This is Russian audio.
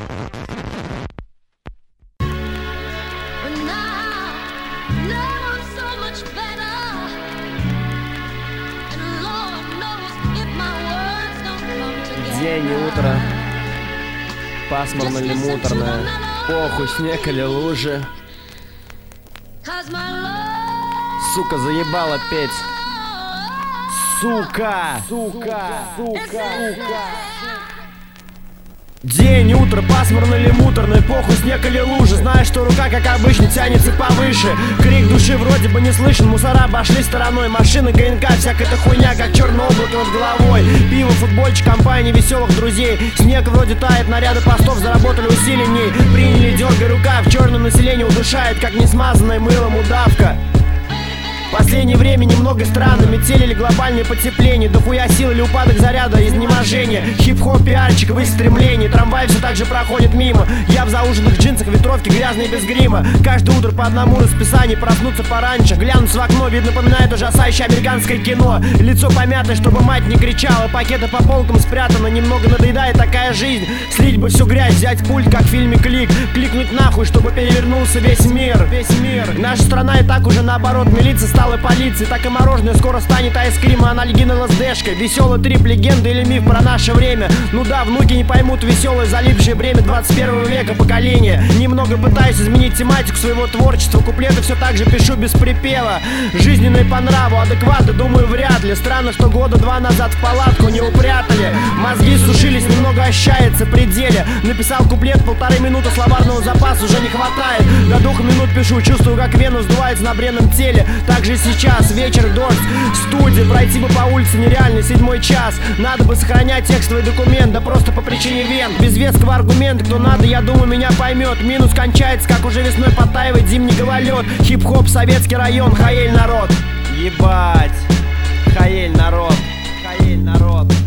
День, утро, пасмурно или муторно, похуй, снег или лужи. Сука, заебала петь. Сука! Сука! Сука! Сука! День, утро, пасмурно или муторно, похуй, снег или лужи. Знаешь, что рука, как обычно, тянется повыше. Крик души вроде бы не слышен, мусора обошли стороной. Машины, ГНК, всякая эта хуйня, как черное облако над головой. Пиво, футбольчик, компания веселых друзей. Снег вроде тает, наряды постов заработали усиленней. Приняли, дергай рукав, черное население удушает, как несмазанная мылом удавка. В последнее время немного странно, метели или глобальное потепление, дохуя сил или упадок заряда, изнеможение. Хип-хоп, пиарчик в их стремлении, трамвай все так же проходит мимо. Я в зауженных джинсах, ветровке грязные без грима. Каждое утро по одному расписанию, проснуться пораньше, глянуться в окно, вид напоминает ужасающее американское кино. Лицо помятое, чтобы мать не кричала, пакеты по полкам спрятаны, немного надоедает такая жизнь. Слить бы всю грязь, взять пульт, как в фильме «Клик», кликнуть нахуй, чтобы перевернулся весь мир. Наша страна и так уже наоборот, милиция стала полицией, так и мороженое скоро станет айскрим, анальгин и ЛСДшкой. Веселый трип, легенда или миф про наше время. Ну да, внуки не поймут веселое, залипшее бремя 21 века поколения. Немного пытаюсь изменить тематику своего творчества, куплеты все так же пишу без припева. Жизненные по нраву, адекваты, думаю, вряд ли. Странно, что года два назад в палатку не упрятали. Мозги сушились, немного ощущается пределе. Написал куплет, 1,5 минуты, словарного запаса уже не хватает. До 2 минут пишу, чувствую, как вену сдувается на бренном теле. Также сейчас, вечер, дождь, студия. Пройти бы по улице нереально, 7 час. Надо бы сохранять текстовый документ, да просто по причине вен. Без веского аргумента, кто надо, я думаю, меня поймет. Минус кончается, как уже весной подтаивает зимний гололед. Хип-хоп, советский район, хаель народ. Ебать, хаель народ, хаель народ.